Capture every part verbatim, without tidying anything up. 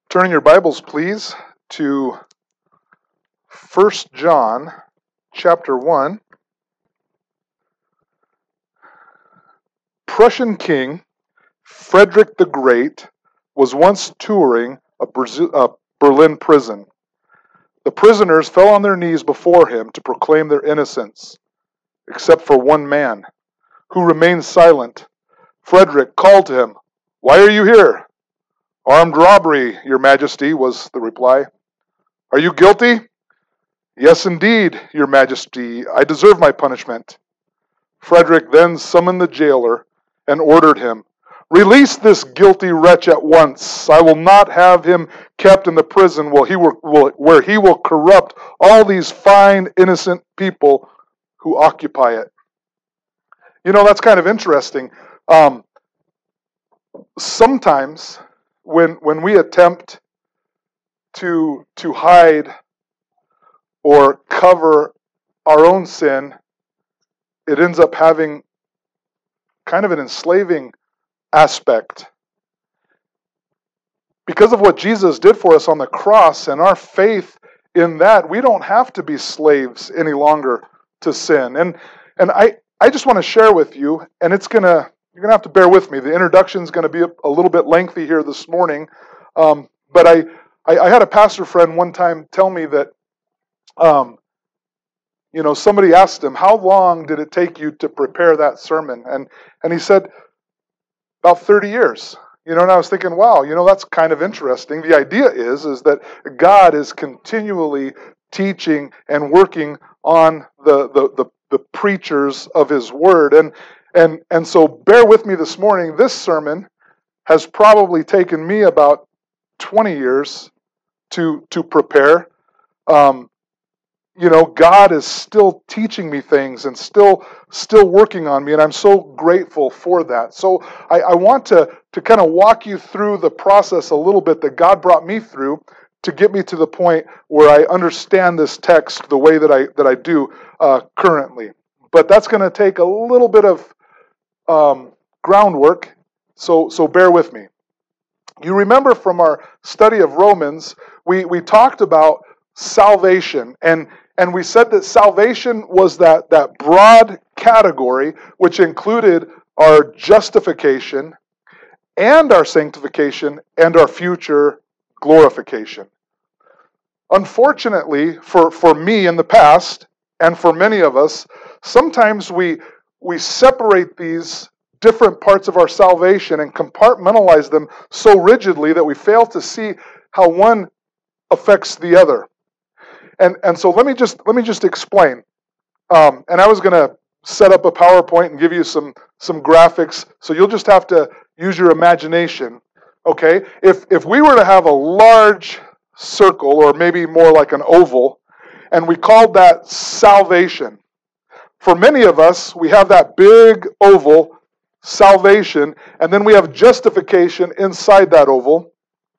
Turning your Bibles, please, to First John chapter one. Prussian King Frederick the Great was once touring a, Brazil, a Berlin prison. The prisoners fell on their knees before him to proclaim their innocence, except for one man, who remained silent. Frederick called to him, "Why are you here?" "Armed robbery, your majesty," was the reply. "Are you guilty?" "Yes, indeed, your majesty. I deserve my punishment." Frederick then summoned the jailer and ordered him, "Release this guilty wretch at once. I will not have him kept in the prison where he will, where he will corrupt all these fine, innocent people who occupy it." You know, that's kind of interesting. Um, sometimes when when we attempt to to hide or cover our own sin, it ends up having kind of an enslaving aspect. Because of what Jesus did for us on the cross and our faith in that, we don't have to be slaves any longer to sin. And and I, I just want to share with you, and it's gonna you're gonna have to bear with me. The introduction is going to be a, a little bit lengthy here this morning, um, but I, I I had a pastor friend one time tell me that, um, you know, somebody asked him, "How long did it take you to prepare that sermon?" And and he said, "About thirty years." You know, and I was thinking, wow, you know, that's kind of interesting. The idea is, is that God is continually teaching and working on the, the, the, the preachers of His Word. And, and, and so bear with me this morning. This sermon has probably taken me about twenty years to, to prepare. Um, You know, God is still teaching me things and still still working on me, and I'm so grateful for that. So I, I want to, to kind of walk you through the process a little bit that God brought me through to get me to the point where I understand this text the way that I that I do uh, currently. But that's going to take a little bit of um, groundwork, so so bear with me. You remember from our study of Romans, we, we talked about salvation, and and we said that salvation was that, that broad category which included our justification and our sanctification and our future glorification. Unfortunately, for, for me in the past, and for many of us, sometimes we we separate these different parts of our salvation and compartmentalize them so rigidly that we fail to see how one affects the other. And and so let me just let me just explain. Um, and I was going to set up a PowerPoint and give you some some graphics, so you'll just have to use your imagination. Okay, if if we were to have a large circle, or maybe more like an oval, and we called that salvation. For many of us, we have that big oval, salvation, and then we have justification inside that oval,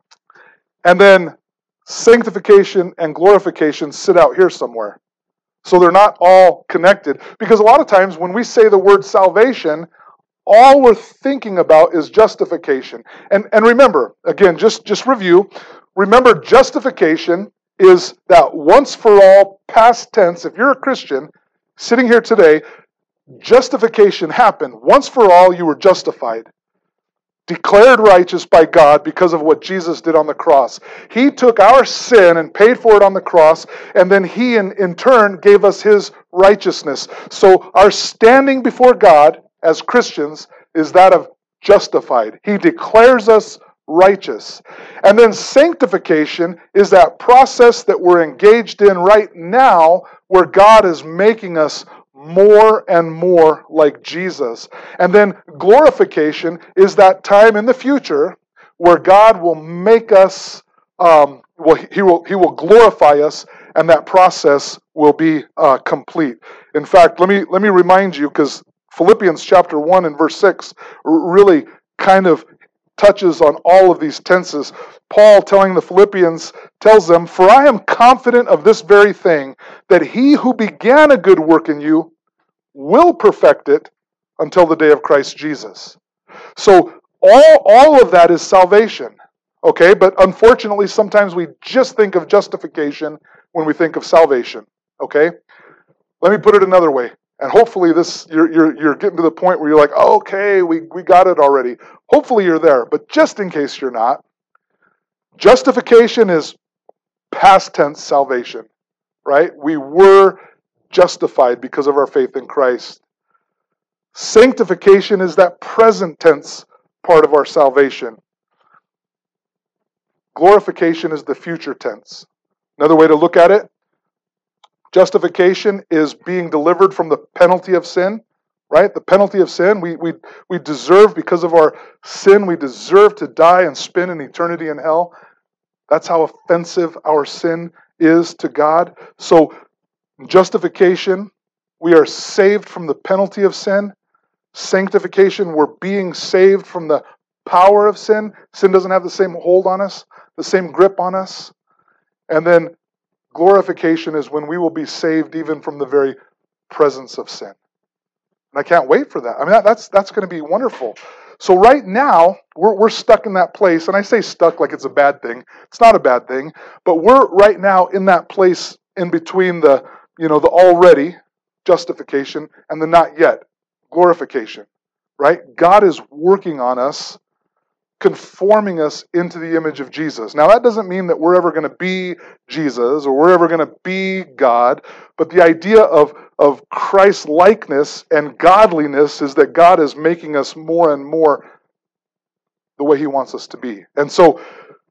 and then sanctification and glorification sit out here somewhere. So they're not all connected. Because a lot of times when we say the word salvation, all we're thinking about is justification. And and remember, again, just, just review. Remember, justification is that once for all past tense. If you're a Christian sitting here today, justification happened. Once for all, you were justified. Declared righteous by God because of what Jesus did on the cross. He took our sin and paid for it on the cross, and then He in, in turn gave us His righteousness. So our standing before God as Christians is that of justified. He declares us righteous. And then sanctification is that process that we're engaged in right now where God is making us more and more like Jesus. And then glorification is that time in the future where God will make us, um, well, He will He will glorify us, and that process will be uh, complete. In fact, let me let me remind you, because Philippians chapter one and verse six really kind of touches on all of these tenses. Paul, telling the Philippians, tells them, "For I am confident of this very thing, that He who began a good work in you will perfect it until the day of Christ Jesus." So all, all of that is salvation. Okay, but unfortunately, sometimes we just think of justification when we think of salvation. Okay, let me put it another way, and hopefully, this you're you're you're getting to the point where you're like, oh, okay, we we got it already. Hopefully, you're there, but just in case you're not, justification is past tense salvation, right? We were justified because of our faith in Christ. Sanctification is that present tense part of our salvation. Glorification is the future tense. Another way to look at it, justification is being delivered from the penalty of sin, right? The penalty of sin, we we we deserve, because of our sin, we deserve to die and spend an eternity in hell. That's how offensive our sin is to God. So, justification, we are saved from the penalty of sin. Sanctification, we're being saved from the power of sin. Sin doesn't have the same hold on us, the same grip on us. And then glorification is when we will be saved even from the very presence of sin. And I can't wait for that. I mean, that, that's that's going to be wonderful. So right now, we're we're stuck in that place, and I say stuck like it's a bad thing. It's not a bad thing, but we're right now in that place in between the, you know, the already, justification, and the not yet, glorification, right? God is working on us, conforming us into the image of Jesus. Now, that doesn't mean that we're ever going to be Jesus or we're ever going to be God, but the idea of, of Christ-likeness and godliness is that God is making us more and more the way He wants us to be. And so,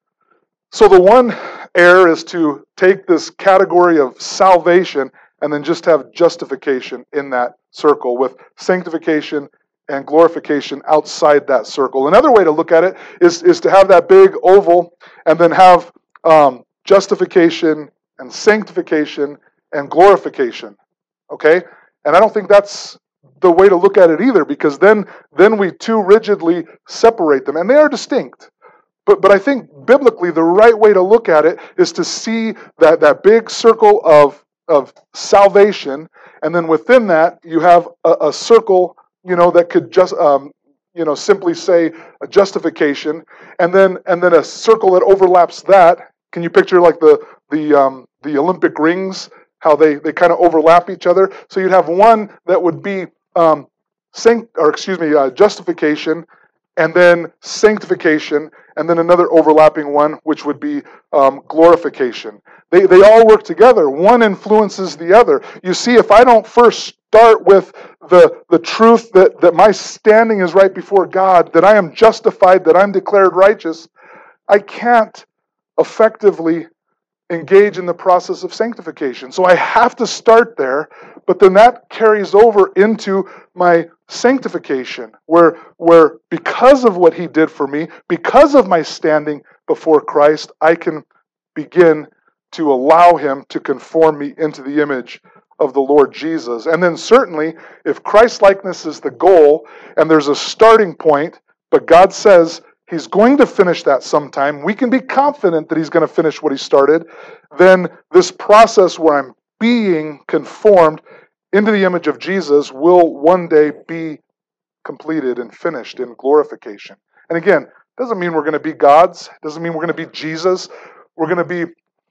so the one error is to take this category of salvation and then just have justification in that circle with sanctification and glorification outside that circle. Another way to look at it is, is to have that big oval and then have um, justification and sanctification and glorification. Okay? And I don't think that's the way to look at it either, because then, then we too rigidly separate them. And they are distinct. But, but I think biblically the right way to look at it is to see that, that big circle of, of salvation, and then within that you have a, a circle, you know, that could just, um, you know, simply say a justification, and then and then a circle that overlaps that. Can you picture like the the um, the Olympic rings, how they, they kind of overlap each other? So you'd have one that would be um, sanct or excuse me, uh, justification, and then sanctification, and then another overlapping one, which would be um, glorification. They they all work together. One influences the other. You see, if I don't first start with the, the truth that, that my standing is right before God, that I am justified, that I'm declared righteous, I can't effectively engage in the process of sanctification. So I have to start there, but then that carries over into my sanctification, where, where because of what He did for me, because of my standing before Christ, I can begin to allow Him to conform me into the image of the Lord Jesus. And then certainly, if Christ-likeness is the goal, and there's a starting point, but God says He's going to finish that sometime, we can be confident that He's going to finish what He started, then this process where I'm being conformed into the image of Jesus will one day be completed and finished in glorification. And again, doesn't mean we're going to be gods, doesn't mean we're going to be Jesus. We're going to be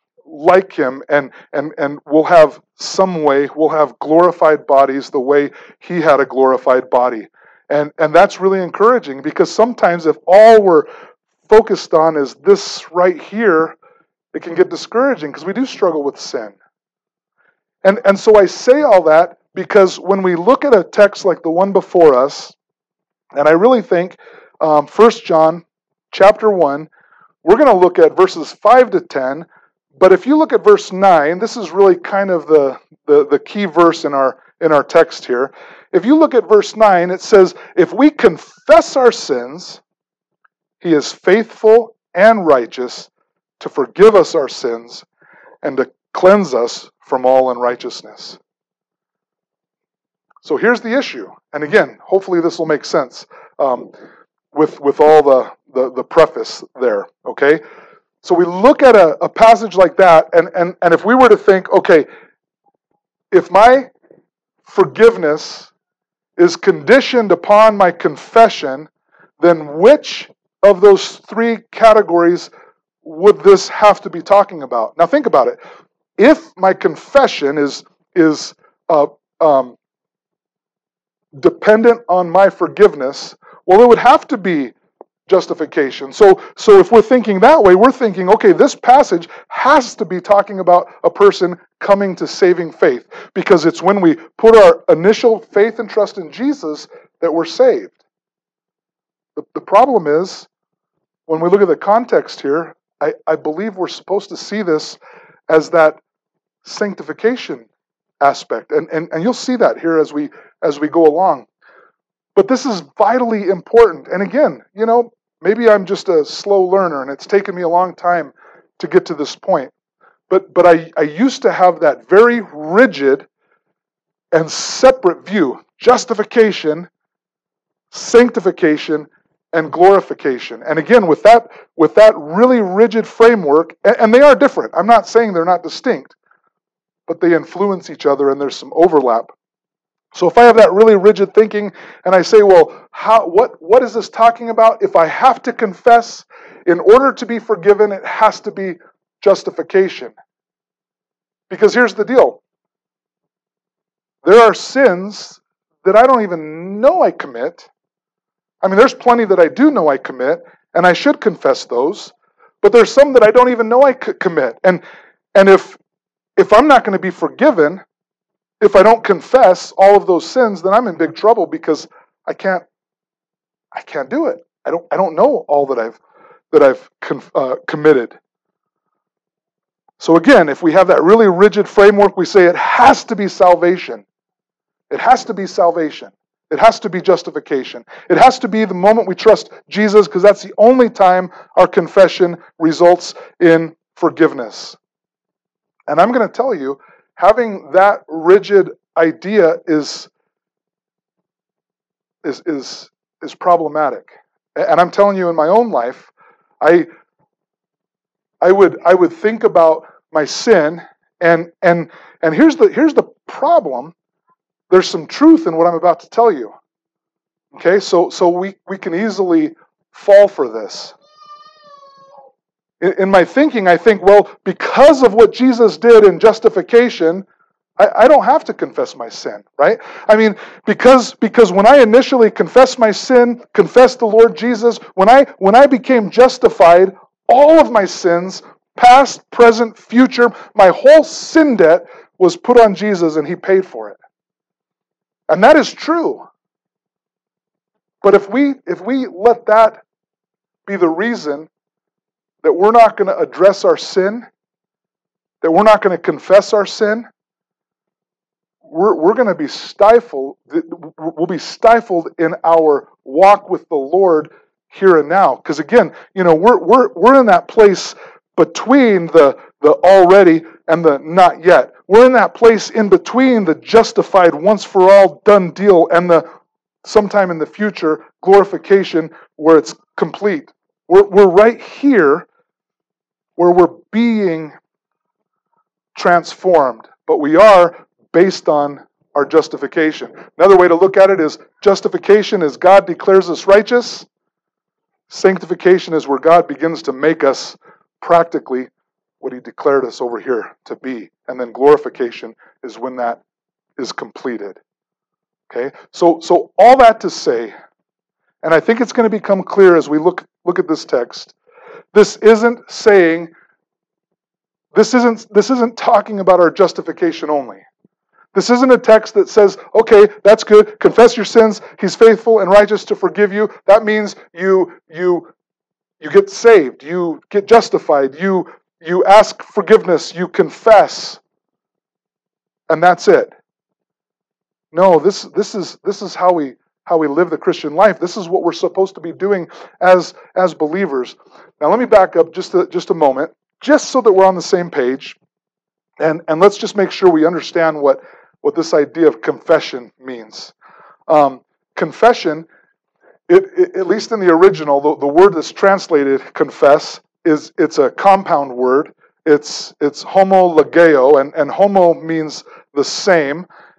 like Him, and and and we'll have some way, we'll have glorified bodies the way He had a glorified body. And and that's really encouraging, because sometimes if all we're focused on is this right here, it can get discouraging, because we do struggle with sin. And and so I say all that because when we look at a text like the one before us, and I really think um, First John chapter one, we're going to look at verses five to ten. But if you look at verse nine, this is really kind of the, the, the key verse in our in our text here. If you look at verse nine, it says, if we confess our sins, He is faithful and righteous to forgive us our sins and to cleanse us from all unrighteousness. So here's the issue. And again, hopefully this will make sense um, with, with all the, the, the preface there, okay? So we look at a, a passage like that, and, and, and if we were to think, okay, if my forgiveness is conditioned upon my confession, then which of those three categories would this have to be talking about? Now think about it. If my confession is is uh, um, dependent on my forgiveness, well, it would have to be justification. So, so if we're thinking that way, we're thinking, okay, this passage has to be talking about a person coming to saving faith, because it's when we put our initial faith and trust in Jesus that we're saved. The, the problem is, when we look at the context here, I, I believe we're supposed to see this as that sanctification aspect. And, and, and you'll see that here as we as we go along. But this is vitally important. And again, you know, maybe I'm just a slow learner and it's taken me a long time to get to this point. But but I, I used to have that very rigid and separate view. Justification, sanctification, and glorification. And again, with that with that really rigid framework, and, and they are different. I'm not saying they're not distinct, but they influence each other and there's some overlap. So if I have that really rigid thinking and I say, well, how what what is this talking about? If I have to confess in order to be forgiven, it has to be justification. Because here's the deal. There are sins that I don't even know I commit. I mean, there's plenty that I do know I commit, and I should confess those. But there's some that I don't even know I could commit. And and if if I'm not going to be forgiven, if I don't confess all of those sins, then I'm in big trouble, because I can't I can't do it. I don't I don't know all that I've that I've uh, committed. So again, if we have that really rigid framework, we say it has to be salvation. It has to be salvation. It has to be justification. It has to be the moment we trust Jesus, because that's the only time our confession results in forgiveness. And I'm going to tell you, having that rigid idea is, is, is, is problematic. And I'm telling you, in my own life, I, I would I would think about my sin, and and and here's the here's the problem. There's some truth in what I'm about to tell you. Okay, so so we, we can easily fall for this. In, in my thinking, I think, well, because of what Jesus did in justification, I, I don't have to confess my sin, right? I mean, because because when I initially confessed my sin, confessed the Lord Jesus, when I when I became justified, all of my sins, past, present, future, my whole sin debt was put on Jesus, and He paid for it. And that is true. But if we if we let that be the reason that we're not going to address our sin, that we're not going to confess our sin, we're we're going to be stifled. We'll be stifled in our walk with the Lord here and now. Because again, you know, we're we're we're in that place between the the already and the not yet. We're in that place in between the justified, once for all, done deal, and the sometime in the future glorification where it's complete. We're we're right here where we're being transformed, but we are based on our justification. Another way to look at it is justification is God declares us righteous. Sanctification is where God begins to make us practically what He declared us over here to be. And then glorification is when that is completed. Okay? So so all that to say, and I think it's going to become clear as we look look at this text, this isn't saying this isn't this isn't talking about our justification only. This isn't a text that says, okay, that's good, confess your sins, He's faithful and righteous to forgive you. That means you you you get saved, you get justified, you you ask forgiveness, you confess, and that's it. No, this this is this is how we how we live the Christian life. This is what we're supposed to be doing as as believers. Now let me back up just a, just a moment, just so that we're on the same page, and and let's just make sure we understand what what this idea of confession means. Um, confession, it, it, at least in the original, the, the word that's translated confess is it's a compound word. It's it's homologeo, and and homo means the same,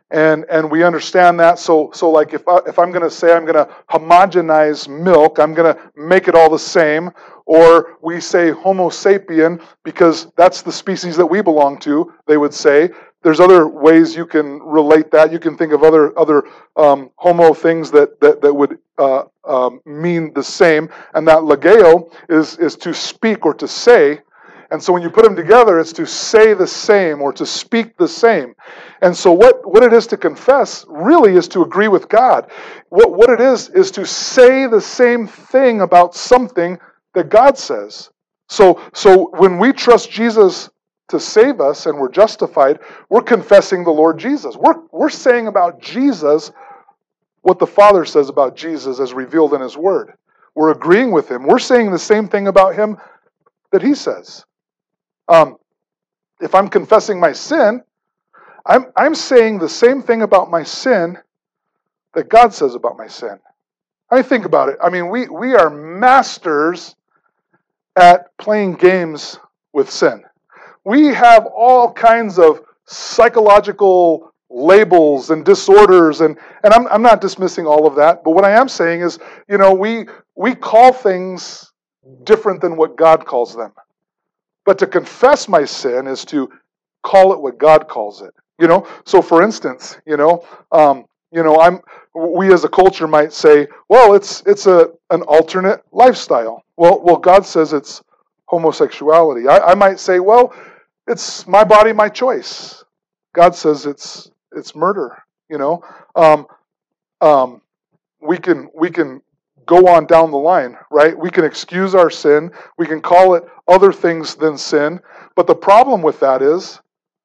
And and we understand that. So so like if I, if I'm going to say I'm going to homogenize milk, I'm going to make it all the same. Or we say Homo sapien because that's the species that we belong to. They would say there's other ways you can relate that. You can think of other other um, Homo things that that that would uh, um, mean the same. And that legeo is is to speak or to say. And so when you put them together, it's to say the same or to speak the same. And so what, what it is to confess really is to agree with God. What, what it is is to say the same thing about something that God says. So, so when we trust Jesus to save us and we're justified, we're confessing the Lord Jesus. We're, we're saying about Jesus what the Father says about Jesus as revealed in His Word. We're agreeing with Him. We're saying the same thing about Him that He says. Um, if I'm confessing my sin, I'm, I'm saying the same thing about my sin that God says about my sin. I mean, think about it. I mean, we, we are masters at playing games with sin. We have all kinds of psychological labels and disorders, and, and I'm, I'm not dismissing all of that, but what I am saying is, you know, we, we call things different than what God calls them. But to confess my sin is to call it what God calls it. You know, so for instance, you know, um, you know, I'm we as a culture might say, well, it's it's a an alternate lifestyle. Well, well, God says it's homosexuality. I, I might say, well, it's my body, my choice. God says it's it's murder. You know, um, um, we can we can go on down the line, right? We can excuse our sin. We can call it other things than sin. But the problem with that is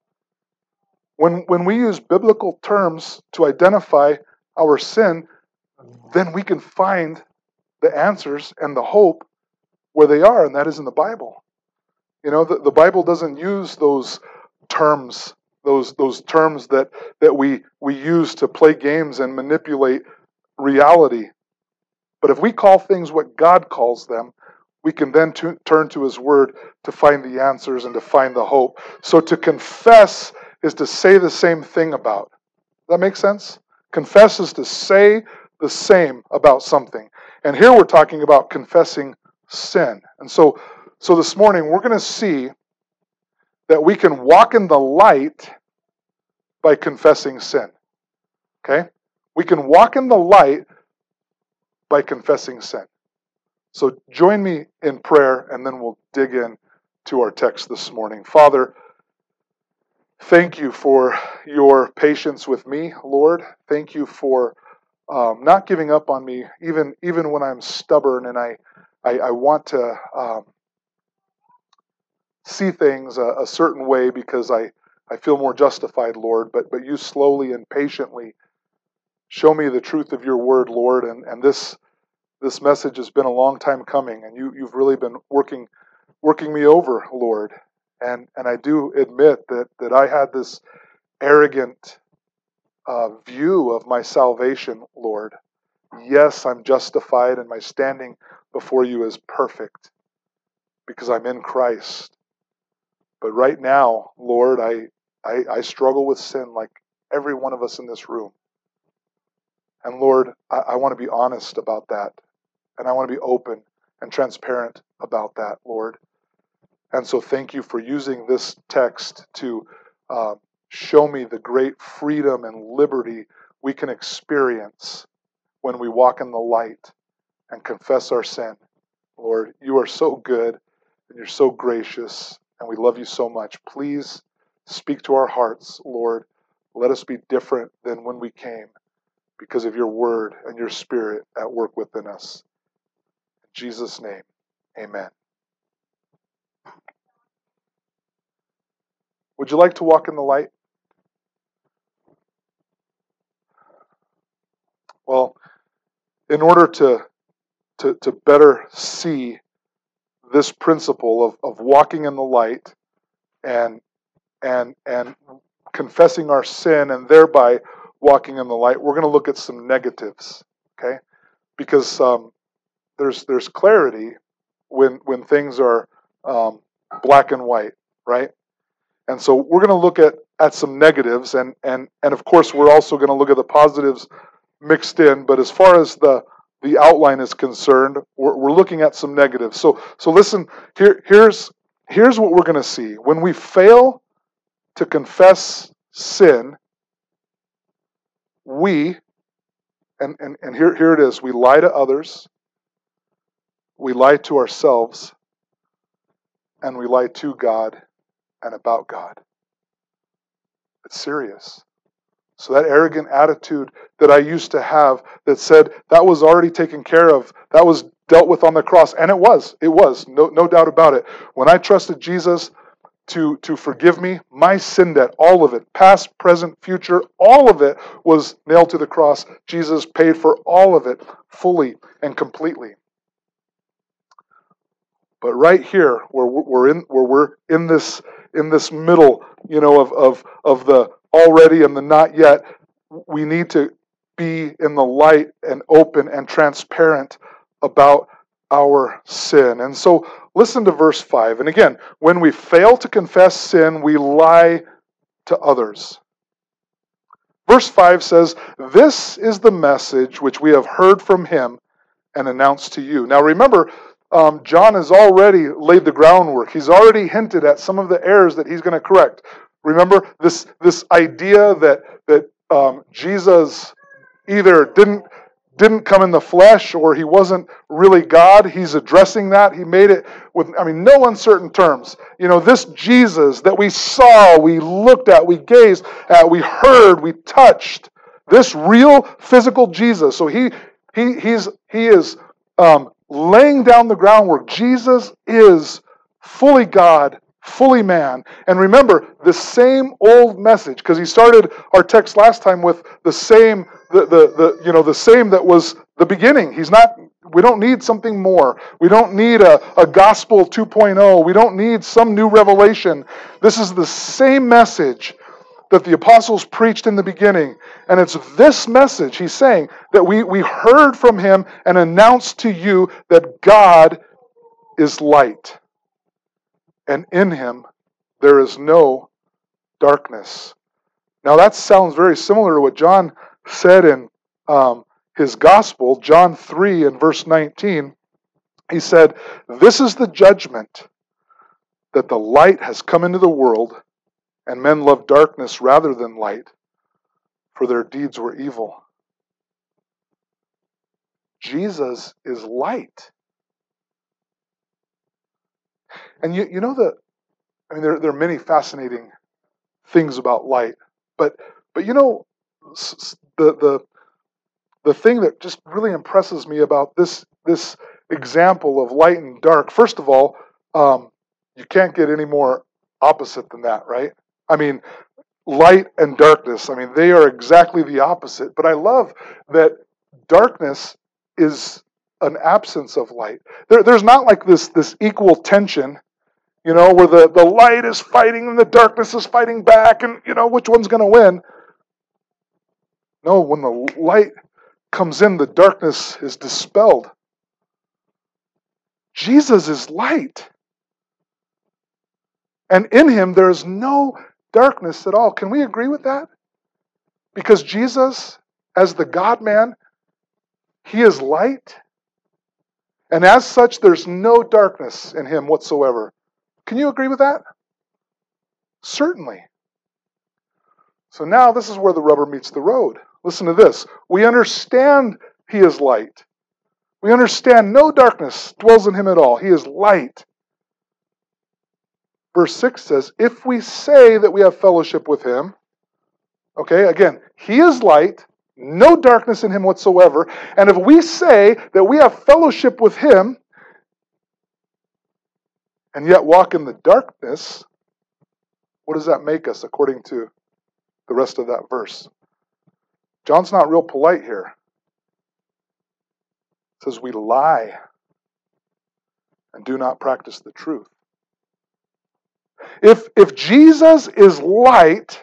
when, when we use biblical terms to identify our sin, then we can find the answers and the hope where they are, and that is in the Bible. You know, the, the Bible doesn't use those terms, those those terms that, that we, we use to play games and manipulate reality. But if we call things what God calls them, we can then t- turn to His Word to find the answers and to find the hope. So to confess is to say the same thing about. Does that make sense? Confess is to say the same about something. And here we're talking about confessing sin. And so, so this morning we're going to see that we can walk in the light by confessing sin. Okay? We can walk in the light by confessing sin. So join me in prayer, and then we'll dig in to our text this morning. Father, thank you for your patience with me, Lord. Thank you for um, not giving up on me, even even when I'm stubborn and I I, I want to um, see things a, a certain way because I, I feel more justified, Lord. But but you slowly and patiently show me the truth of your word, Lord, and, and this This message has been a long time coming, and you, you've really been working working me over, Lord. And and I do admit that, that I had this arrogant uh, view of my salvation, Lord. Yes, I'm justified, and my standing before you is perfect because I'm in Christ. But right now, Lord, I, I, I struggle with sin like every one of us in this room. And Lord, I, I want to be honest about that. And I want to be open and transparent about that, Lord. And so thank you for using this text to uh, show me the great freedom and liberty we can experience when we walk in the light and confess our sin. Lord, you are so good and you're so gracious, and we love you so much. Please speak to our hearts, Lord. Let us be different than when we came because of your word and your spirit at work within us. In Jesus' name, amen. Would you like to walk in the light? Well, in order to, to, to better see this principle of, of walking in the light and, and, and confessing our sin and thereby walking in the light, we're going to look at some negatives, okay? Because um, there's there's clarity when when things are um, black and white, right? And so we're going to look at at some negatives, and and and of course we're also going to look at the positives mixed in. But as far as the the outline is concerned, we're, we're looking at some negatives. So so listen, here here's here's what we're going to see. When we fail to confess sin, we and and, and here here it is, we lie to others, we lie to ourselves, and we lie to God and about God. It's serious. So that arrogant attitude that I used to have that said that was already taken care of, that was dealt with on the cross, and it was, it was, no, no doubt about it. When I trusted Jesus to, to forgive me, my sin debt, all of it, past, present, future, all of it was nailed to the cross. Jesus paid for all of it fully and completely. But right here, where we're in, where we're in this in this middle, you know, of of of the already and the not yet, we need to be in the light and open and transparent about our sin. And so, listen to verse five. And again, when we fail to confess sin, we lie to others. Verse five says, "This is the message which we have heard from him and announced to you." Now, remember. Um, John has already laid the groundwork. He's already hinted at some of the errors that he's going to correct. Remember this this idea that that um, Jesus either didn't didn't come in the flesh or he wasn't really God. He's addressing that. He made it with, I mean, no uncertain terms. You know, this Jesus that we saw, we looked at, we gazed at, we heard, we touched. This real physical Jesus. So he he he's he is. Um, laying down the groundwork. Jesus is fully God, fully man. And remember, the same old message, because he started our text last time with the same, the, the, the, you know, the same that was the beginning. He's not, we don't need something more. We don't need a, a gospel two point oh. We don't need some new revelation. This is the same message that the apostles preached in the beginning. And it's this message, he's saying, that we, we heard from him and announced to you that God is light. And in him there is no darkness. Now that sounds very similar to what John said in um, his gospel, John three and verse nineteen. He said, "This is the judgment, that the light has come into the world, and men love darkness rather than light, for their deeds were evil." Jesus is light. And you, you know the, I mean, there, there are many fascinating things about light, but but you know, the the the thing that just really impresses me about this this example of light and dark. First of all, um, you can't get any more opposite than that, right? I mean, light and darkness, I mean, they are exactly the opposite. But I love that darkness is an absence of light. There, there's not like this, this equal tension, you know, where the, the light is fighting and the darkness is fighting back, and, you know, which one's going to win? No, when the light comes in, the darkness is dispelled. Jesus is light. And in him, there is no darkness at all. Can we agree with that? Because Jesus, as the God-man, he is light. And as such, there's no darkness in him whatsoever. Can you agree with that? Certainly. So now this is where the rubber meets the road. Listen to this. We understand he is light. We understand no darkness dwells in him at all. He is light. Verse six says, if we say that we have fellowship with him, okay, again, he is light, no darkness in him whatsoever, and if we say that we have fellowship with him, and yet walk in the darkness, what does that make us according to the rest of that verse? John's not real polite here. It says we lie and do not practice the truth. If, if Jesus is light,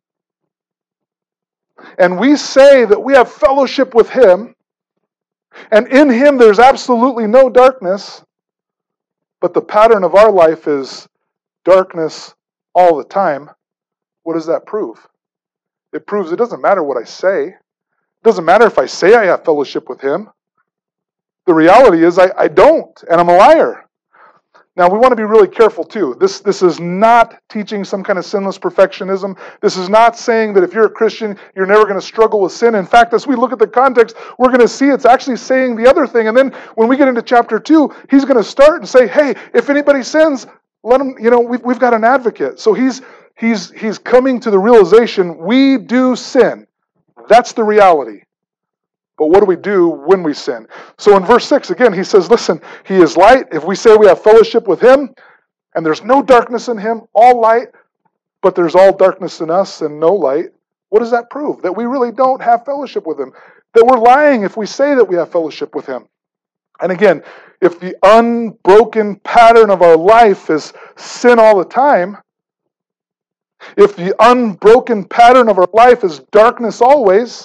and we say that we have fellowship with him, and in him there's absolutely no darkness, but the pattern of our life is darkness all the time, What does that prove? It proves it doesn't matter what I say. It doesn't matter if I say I have fellowship with him. The reality is I, I don't, and I'm a liar. Now, we want to be really careful, too. This, this is not teaching some kind of sinless perfectionism. This is not saying that if you're a Christian, you're never going to struggle with sin. In fact, as we look at the context, we're going to see it's actually saying the other thing. And then when we get into chapter two, he's going to start and say, hey, if anybody sins, let him, you know, we've, we've got an advocate. So he's, he's, he's coming to the realization we do sin. That's the reality. But what do we do when we sin? So in verse six, again, he says, listen, he is light. If we say we have fellowship with him, and there's no darkness in him, all light, but there's all darkness in us and no light, what does that prove? That we really don't have fellowship with him. That we're lying if we say that we have fellowship with him. And again, if the unbroken pattern of our life is sin all the time, if the unbroken pattern of our life is darkness always,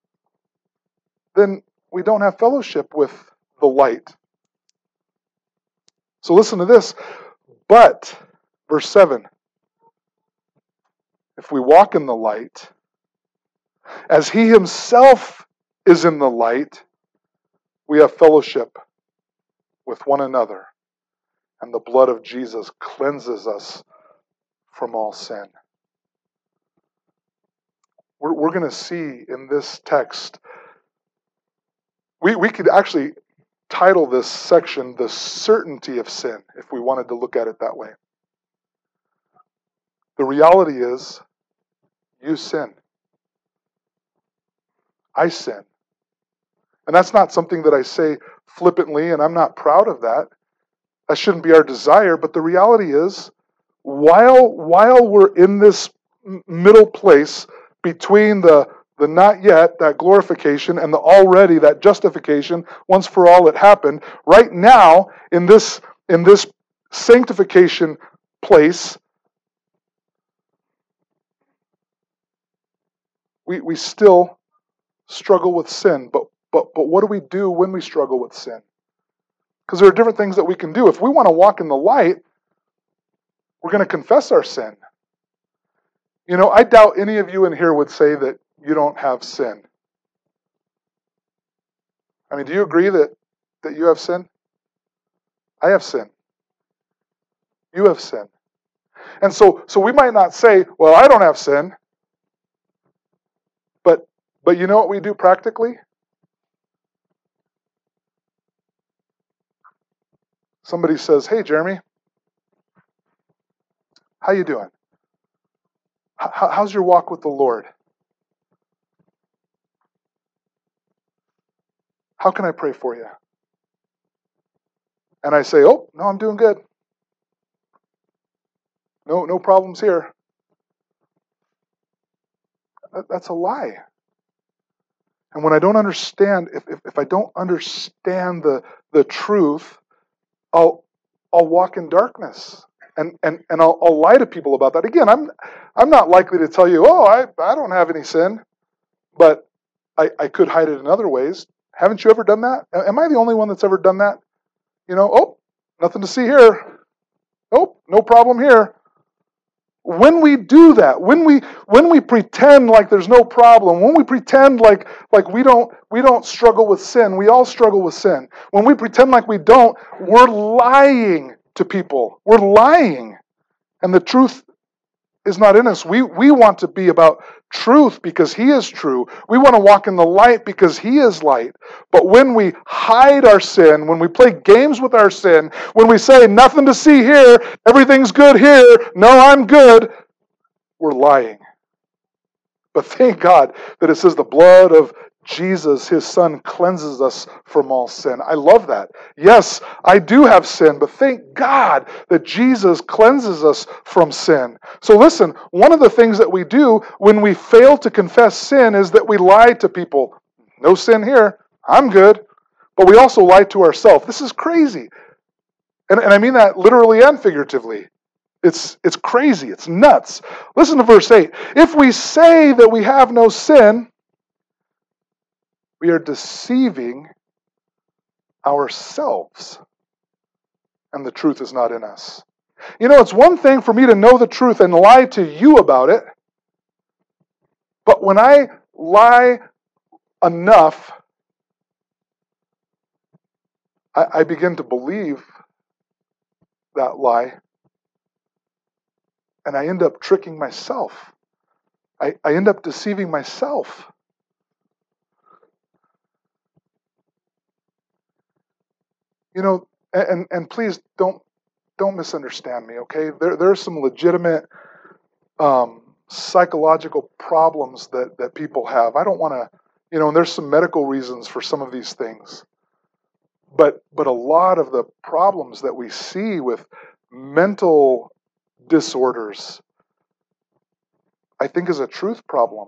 then we don't have fellowship with the light. So listen to this. But, verse seven, if we walk in the light, as he himself is in the light, we have fellowship with one another, and the blood of Jesus cleanses us from all sin. We're, we're going to see in this text, we, we could actually title this section, The Certainty of Sin, if we wanted to look at it that way. The reality is, you sin. I sin. And that's not something that I say flippantly, and I'm not proud of that. That shouldn't be our desire, but the reality is, while, while we're in this middle place between the, the not yet, that glorification, and the already, that justification, once for all it happened, right now, in this, in this sanctification place, we, we still struggle with sin. But, but, but what do we do when we struggle with sin? Because there are different things that we can do. If we want to walk in the light, we're going to confess our sin. You know, I doubt any of you in here would say that you don't have sin. I mean, do you agree that, that you have sin? I have sin. You have sin. And so, so we might not say, well, I don't have sin. But, but you know what we do practically? Somebody says, hey, Jeremy, how you doing? H- how's your walk with the Lord? How can I pray for you? And I say, oh, no, I'm doing good. No, no problems here. That, that's a lie. And when I don't understand, if, if, if I don't understand the, the truth, I'll I'll walk in darkness. And and, and I'll, I'll lie to people about that. Again, I'm I'm not likely to tell you, oh, I, I don't have any sin. But I, I could hide it in other ways. Haven't you ever done that? Am I the only one that's ever done that? You know, oh, nothing to see here. Oh, no problem here. When we do that, when we when we pretend like there's no problem, when we pretend like like we don't we don't struggle with sin, we all struggle with sin. When we pretend like we don't, we're lying to people. We're lying. And the truth is not in us. We we want to be about truth because he is true. We want to walk in the light because he is light. But when we hide our sin, when we play games with our sin, when we say nothing to see here, everything's good here, no, I'm good, we're lying. But thank God that it says the blood of Jesus, his son, cleanses us from all sin. I love that. Yes, I do have sin, but thank God that Jesus cleanses us from sin. So listen, one of the things that we do when we fail to confess sin is that we lie to people. No sin here. I'm good. But we also lie to ourselves. This is crazy. And, and I mean that literally and figuratively. It's, it's crazy. It's nuts. Listen to verse eight. If we say that we have no sin, we are deceiving ourselves, and the truth is not in us. You know, it's one thing for me to know the truth and lie to you about it. But when I lie enough, I, I begin to believe that lie, and I end up tricking myself. I, I end up deceiving myself. You know, and and please don't don't misunderstand me, okay? There there are some legitimate um, psychological problems that that people have. I don't want to, you know, and there's some medical reasons for some of these things. But but a lot of the problems that we see with mental disorders, I think, is a truth problem.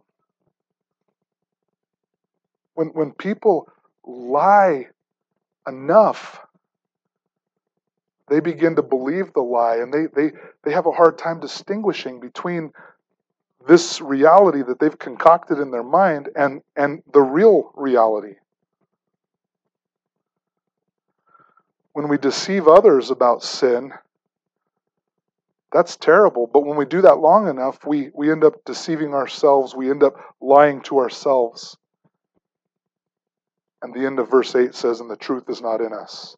When when people lie enough, they begin to believe the lie, and they, they, they have a hard time distinguishing between this reality that they've concocted in their mind and, and the real reality. When we deceive others about sin, that's terrible. But when we do that long enough, we, we end up deceiving ourselves. We end up lying to ourselves. And the end of verse eight says, and the truth is not in us.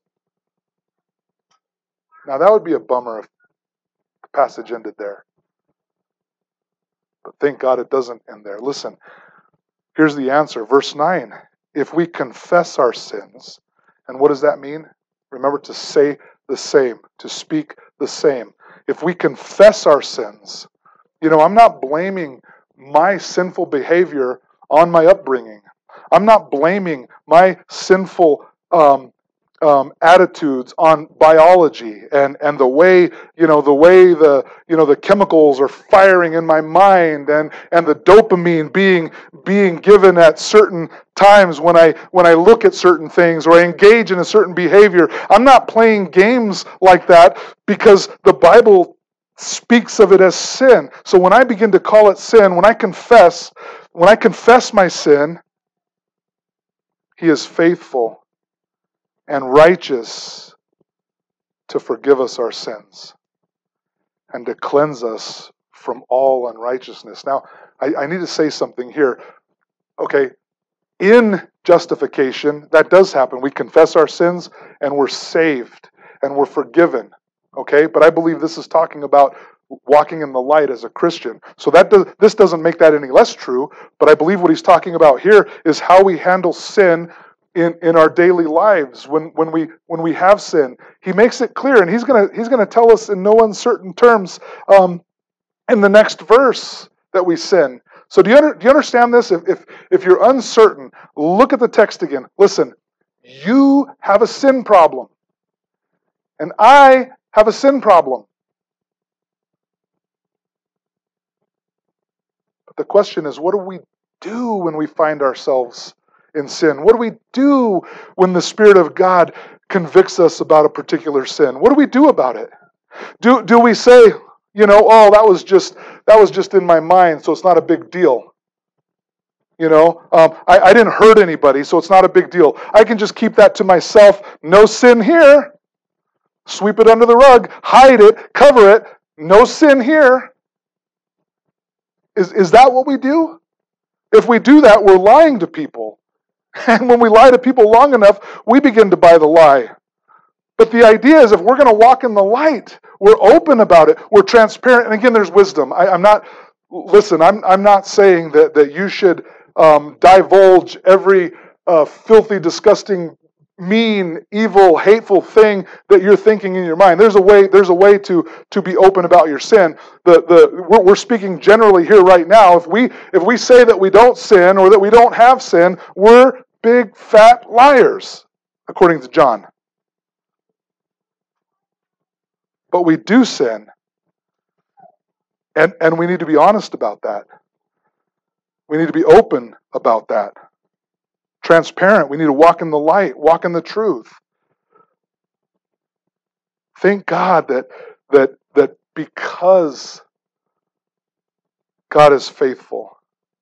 Now that would be a bummer if the passage ended there. But thank God it doesn't end there. Listen, here's the answer. Verse nine. If we confess our sins, and what does that mean? Remember, to say the same, to speak the same. If we confess our sins, you know, I'm not blaming my sinful behavior on my upbringing. I'm not blaming my sinful um, um, attitudes on biology and, and the way, you know, the way the, you know, the chemicals are firing in my mind and, and the dopamine being being given at certain times when I when I look at certain things or I engage in a certain behavior. I'm not playing games like that because the Bible speaks of it as sin. So when I begin to call it sin, when I confess, when I confess my sin, He is faithful and righteous to forgive us our sins and to cleanse us from all unrighteousness. Now, I, I need to say something here. Okay, in justification, that does happen. We confess our sins and we're saved and we're forgiven. Okay, but I believe this is talking about walking in the light as a Christian. So that does, this doesn't make that any less true, but I believe what he's talking about here is how we handle sin in, in our daily lives when, when we when we have sin. He makes it clear, and he's gonna he's gonna tell us in no uncertain terms um, in the next verse that we sin. So do you under, do you understand this? If, if if you're uncertain, look at the text again. Listen, you have a sin problem, and I have a sin problem. But the question is, what do we do when we find ourselves in sin? What do we do when the Spirit of God convicts us about a particular sin? What do we do about it? Do do we say, you know, oh, that was just that was just in my mind, so it's not a big deal. You know, um, I, I didn't hurt anybody, so it's not a big deal. I can just keep that to myself. No sin here. Sweep it under the rug, hide it, cover it. No sin here. Is, is that what we do? If we do that, we're lying to people. And when we lie to people long enough, we begin to buy the lie. But the idea is if we're going to walk in the light, we're open about it, we're transparent. And again, there's wisdom. I, I'm not, listen, I'm, I'm not saying that, that you should um, divulge every uh, filthy, disgusting, mean, evil, hateful thing that you're thinking in your mind. There's a way. There's a way to to be open about your sin. The the we're, we're speaking generally here right now. If we if we say that we don't sin or that we don't have sin, we're big fat liars, according to John. But we do sin, and and we need to be honest about that. We need to be open about that. Transparent. We need to walk in the light, walk in the truth. Thank God that that that because God is faithful,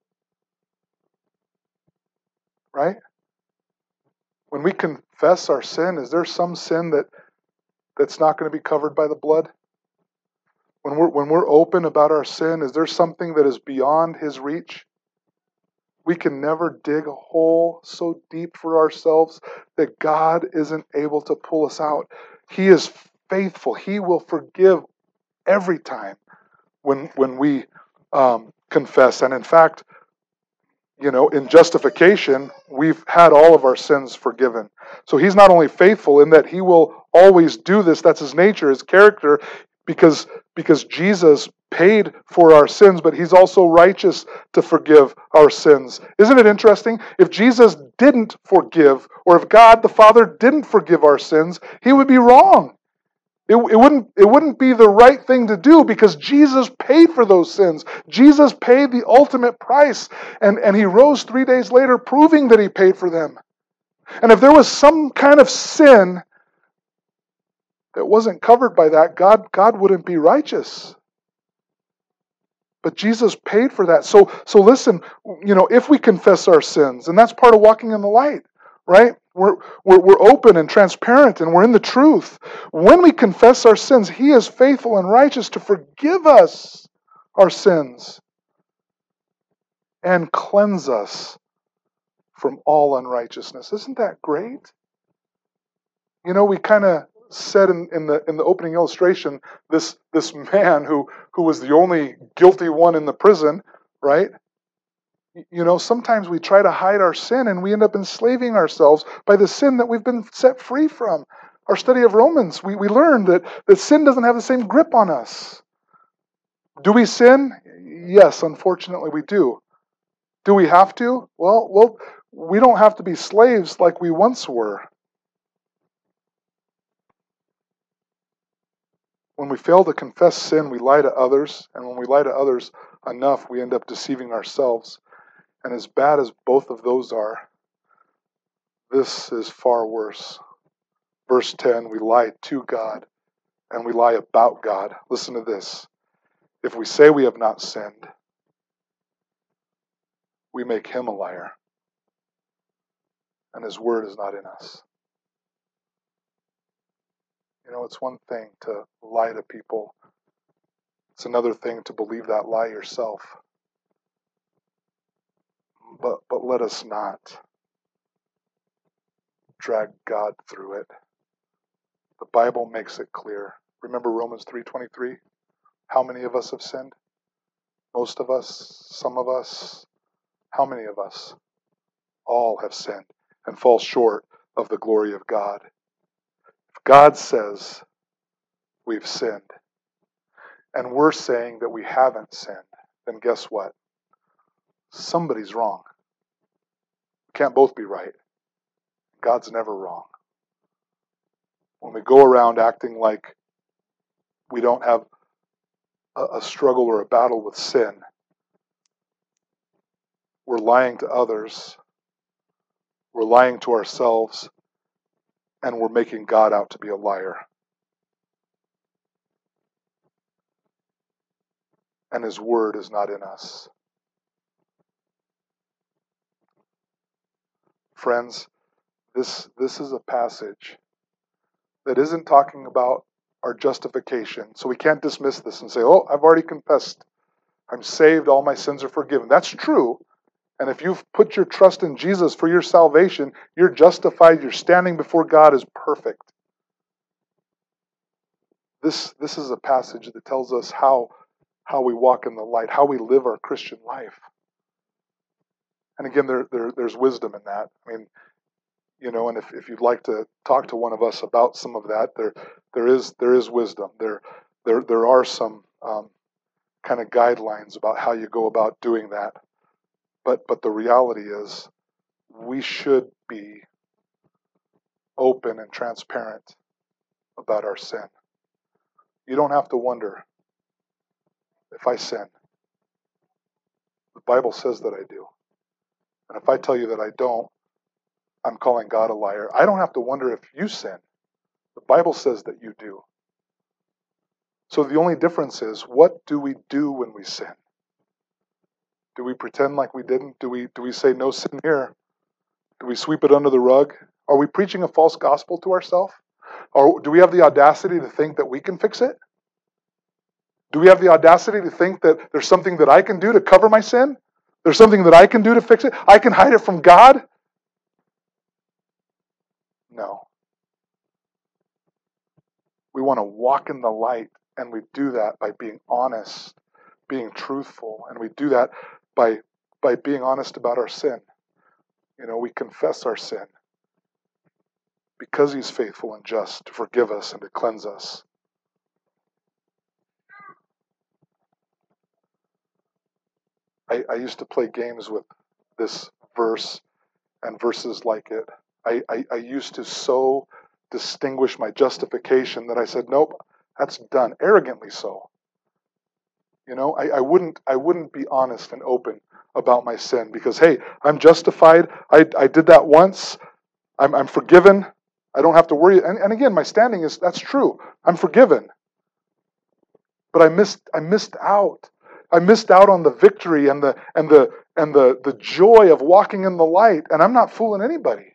right? When we confess our sin, is there some sin that that's not going to be covered by the blood? When we're when we're open about our sin, is there something that is beyond His reach? We can never dig a hole so deep for ourselves that God isn't able to pull us out. He is faithful. He will forgive every time when when we um, confess. And in fact, you know, in justification, we've had all of our sins forgiven. So he's not only faithful in that he will always do this, that's his nature, his character, because, because Jesus paid for our sins, but he's also righteous to forgive our sins. Isn't it interesting? If Jesus didn't forgive, or if God the Father didn't forgive our sins, he would be wrong. It, it wouldn't, it wouldn't be the right thing to do because Jesus paid for those sins. Jesus paid the ultimate price, and, and he rose three days later proving that he paid for them. And if there was some kind of sin that wasn't covered by that, God, God wouldn't be righteous. But Jesus paid for that. So, so listen, you know, if we confess our sins, and that's part of walking in the light, right? We're, we're, we're open and transparent and we're in the truth. When we confess our sins, he is faithful and righteous to forgive us our sins and cleanse us from all unrighteousness. Isn't that great? You know, we kind of said in, in the in the opening illustration, this this man who who was the only guilty one in the prison, right? You know, sometimes we try to hide our sin and we end up enslaving ourselves by the sin that we've been set free from. Our study of Romans, we, we learned that, that sin doesn't have the same grip on us. Do we sin? Yes, unfortunately we do. Do we have to? Well, well, we don't have to be slaves like we once were. When we fail to confess sin, we lie to others, and when we lie to others enough, we end up deceiving ourselves. And as bad as both of those are, this is far worse. Verse ten, we lie to God and we lie about God. Listen to this. If we say we have not sinned, we make him a liar, and his word is not in us. You know, it's one thing to lie to people. It's another thing to believe that lie yourself. But but let us not drag God through it. The Bible makes it clear. Remember Romans three twenty-three? How many of us have sinned? Most of us, some of us. How many of us? All have sinned and fall short of the glory of God. If God says we've sinned, and we're saying that we haven't sinned, then guess what? Somebody's wrong. We can't both be right. God's never wrong. When we go around acting like we don't have a, a struggle or a battle with sin, we're lying to others, we're lying to ourselves, and we're making God out to be a liar. And his word is not in us. Friends, this, this is a passage that isn't talking about our justification. So we can't dismiss this and say, oh, I've already confessed. I'm saved. All my sins are forgiven. That's true. And if you've put your trust in Jesus for your salvation, you're justified. You're standing before God as perfect. This, this is a passage that tells us how, how we walk in the light, how we live our Christian life. And again, there, there there's wisdom in that. I mean, you know, and if, if you'd like to talk to one of us about some of that, there there is there is wisdom. There there there are some um, kind of guidelines about how you go about doing that. But but the reality is, we should be open and transparent about our sin. You don't have to wonder if I sin. The Bible says that I do. And if I tell you that I don't, I'm calling God a liar. I don't have to wonder if you sin. The Bible says that you do. So the only difference is, what do we do when we sin? Do we pretend like we didn't? Do we do we say no sin here? Do we sweep it under the rug? Are we preaching a false gospel to ourselves? Or do we have the audacity to think that we can fix it? Do we have the audacity to think that there's something that I can do to cover my sin? There's something that I can do to fix it? I can hide it from God? No. We want to walk in the light, and we do that by being honest, being truthful, and we do that by by being honest about our sin. You know, we confess our sin because He's faithful and just to forgive us and to cleanse us. I, I used to play games with this verse and verses like it. I, I, I used to so distinguish my justification that I said, nope, that's done. Arrogantly so. You know, I, I wouldn't I wouldn't be honest and open about my sin because, hey, I'm justified. I, I did that once. I'm, I'm forgiven. I don't have to worry. And, and again, my standing is, that's true. I'm forgiven. But I missed I missed out. I missed out on the victory and the and the and the, the joy of walking in the light. And I'm not fooling anybody.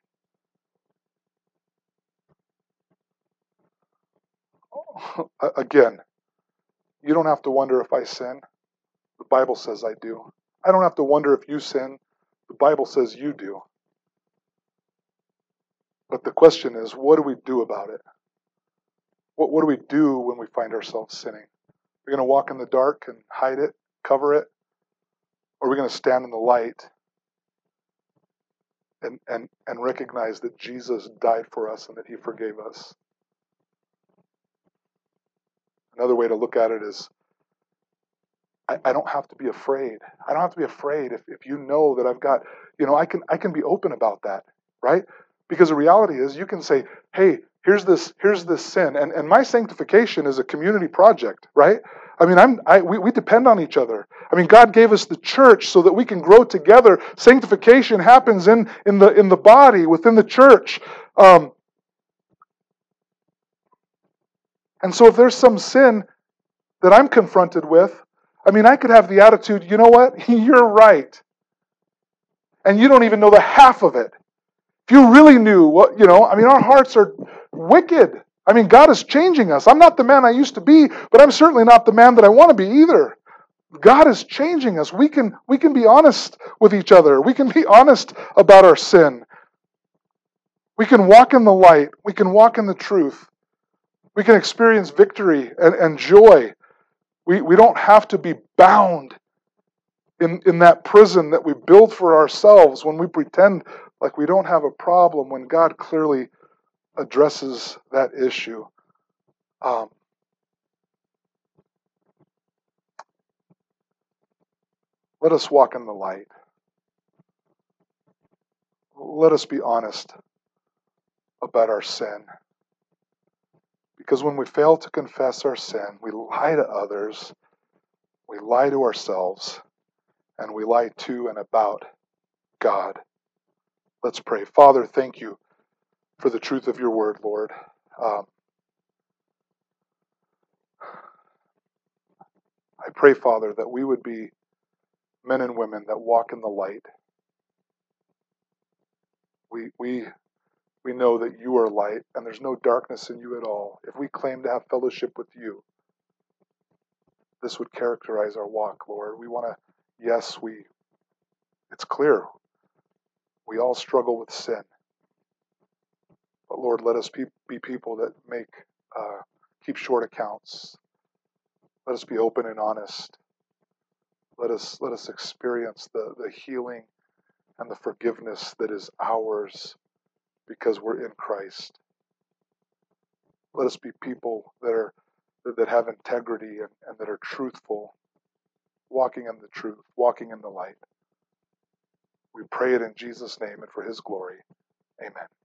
Again, you don't have to wonder if I sin. The Bible says I do. I don't have to wonder if you sin. The Bible says you do. But the question is, what do we do about it? What, what do we do when we find ourselves sinning? We're going to walk in the dark and hide it, cover it? Or are we going to stand in the light and, and, and recognize that Jesus died for us and that He forgave us? Another way to look at it is, I, I don't have to be afraid. I don't have to be afraid if, if you know that I've got, you know, I can I can be open about that, right? Because the reality is you can say, hey, here's this, here's this sin. And, and my sanctification is a community project, right? I mean, I'm I we, we depend on each other. I mean, God gave us the church so that we can grow together. Sanctification happens in, in the in the body, within the church. Um, and so if there's some sin that I'm confronted with, I mean, I could have the attitude, you know what? You're right. And you don't even know the half of it. If you really knew what, you know, I mean, our hearts are wicked. I mean, God is changing us. I'm not the man I used to be, but I'm certainly not the man that I want to be either. God is changing us. We can, we can be honest with each other. We can be honest about our sin. We can walk in the light. We can walk in the truth. We can experience victory and, and joy. We, we don't have to be bound in, in that prison that we build for ourselves when we pretend like we don't have a problem when God clearly addresses that issue. Um, let us walk in the light. Let us be honest about our sin. Because when we fail to confess our sin, we lie to others, we lie to ourselves, and we lie to and about God. Let's pray. Father, thank you for the truth of your word, Lord. Um, I pray, Father, that we would be men and women that walk in the light. We we we know that you are light, and there's no darkness in you at all. If we claim to have fellowship with you, this would characterize our walk, Lord. We want to, yes, we, it's clear, we all struggle with sin. But Lord, let us be, be people that make, uh, keep short accounts. Let us be open and honest. Let us, let us experience the, the healing and the forgiveness that is ours because we're in Christ. Let us be people that are that have integrity and, and that are truthful, walking in the truth, walking in the light. We pray it in Jesus' name and for His glory. Amen.